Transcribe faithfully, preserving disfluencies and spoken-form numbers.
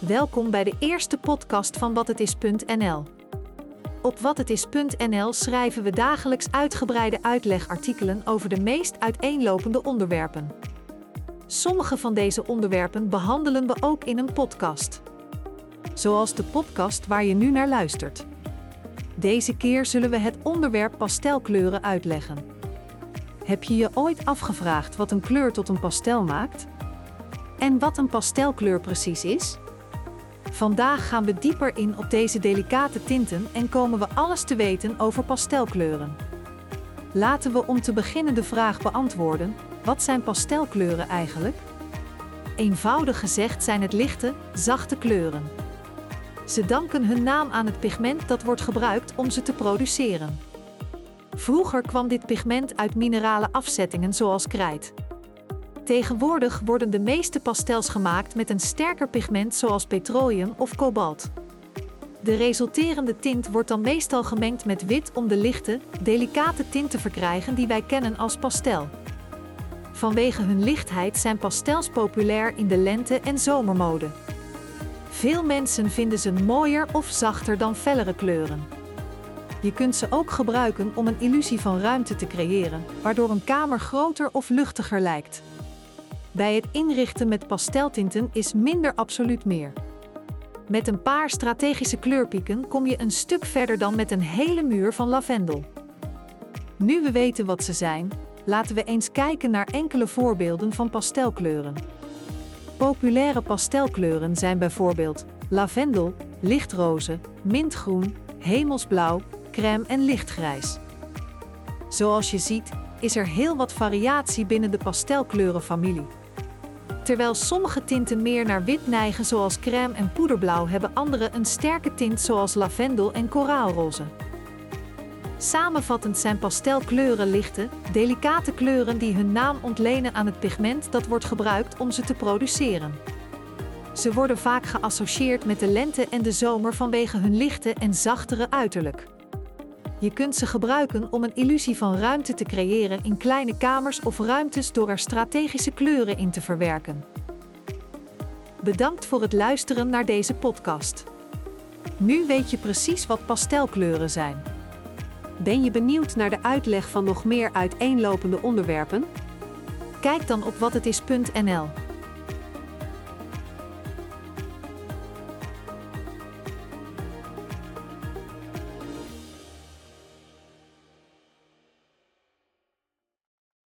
Welkom bij de eerste podcast van wathetis punt n l. Op wathetis punt n l schrijven we dagelijks uitgebreide uitlegartikelen over de meest uiteenlopende onderwerpen. Sommige van deze onderwerpen behandelen we ook in een podcast. Zoals de podcast waar je nu naar luistert. Deze keer zullen we het onderwerp pastelkleuren uitleggen. Heb je je ooit afgevraagd wat een kleur tot een pastel maakt? En wat een pastelkleur precies is? Vandaag gaan we dieper in op deze delicate tinten en komen we alles te weten over pastelkleuren. Laten we om te beginnen de vraag beantwoorden: wat zijn pastelkleuren eigenlijk? Eenvoudig gezegd zijn het lichte, zachte kleuren. Ze danken hun naam aan het pigment dat wordt gebruikt om ze te produceren. Vroeger kwam dit pigment uit minerale afzettingen zoals krijt. Tegenwoordig worden de meeste pastels gemaakt met een sterker pigment zoals petroleum of kobalt. De resulterende tint wordt dan meestal gemengd met wit om de lichte, delicate tint te verkrijgen die wij kennen als pastel. Vanwege hun lichtheid zijn pastels populair in de lente- en zomermode. Veel mensen vinden ze mooier of zachter dan fellere kleuren. Je kunt ze ook gebruiken om een illusie van ruimte te creëren, waardoor een kamer groter of luchtiger lijkt. Bij het inrichten met pasteltinten is minder absoluut meer. Met een paar strategische kleurpieken kom je een stuk verder dan met een hele muur van lavendel. Nu we weten wat ze zijn, laten we eens kijken naar enkele voorbeelden van pastelkleuren. Populaire pastelkleuren zijn bijvoorbeeld lavendel, lichtroze, mintgroen, hemelsblauw, crème en lichtgrijs. Zoals je ziet, is er heel wat variatie binnen de pastelkleurenfamilie. Terwijl sommige tinten meer naar wit neigen zoals crème en poederblauw, hebben andere een sterke tint zoals lavendel en koraalroze. Samenvattend zijn pastelkleuren lichte, delicate kleuren die hun naam ontlenen aan het pigment dat wordt gebruikt om ze te produceren. Ze worden vaak geassocieerd met de lente en de zomer vanwege hun lichte en zachtere uiterlijk. Je kunt ze gebruiken om een illusie van ruimte te creëren in kleine kamers of ruimtes door er strategische kleuren in te verwerken. Bedankt voor het luisteren naar deze podcast. Nu weet je precies wat pastelkleuren zijn. Ben je benieuwd naar de uitleg van nog meer uiteenlopende onderwerpen? Kijk dan op wathetis punt n l.